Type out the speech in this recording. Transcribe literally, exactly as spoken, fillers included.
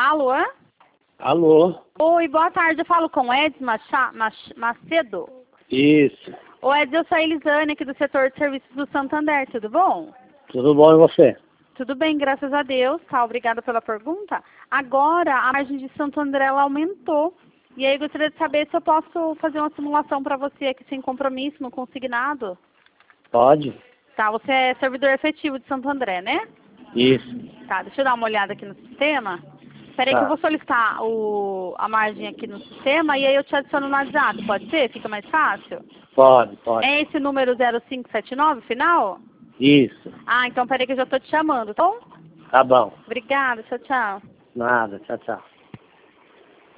Alô? Alô? Oi, boa tarde. Eu falo com o Edson Macha- Mach- Macedo. Isso. Ô, Edson, eu sou a Elisane aqui do setor de serviços do Santander, tudo bom? Tudo bom e você? Tudo bem, graças a Deus, tá? Obrigada pela pergunta. Agora, a margem de Santo André, ela aumentou. E aí, eu gostaria de saber se eu posso fazer uma simulação para você aqui sem compromisso, no consignado. Pode? Tá, você é servidor efetivo de Santo André, né? Isso. Tá, deixa eu dar uma olhada aqui no sistema. Espera aí Tá. que eu vou solicitar o, a margem aqui no sistema e aí eu te adiciono no WhatsApp, pode ser? Fica mais fácil? Pode, pode. É esse número zero cinco sete nove, final? Isso. Ah, então peraí que eu já tô te chamando, tá bom? Tá bom. Obrigada, tchau, tchau. Nada. Tchau, tchau.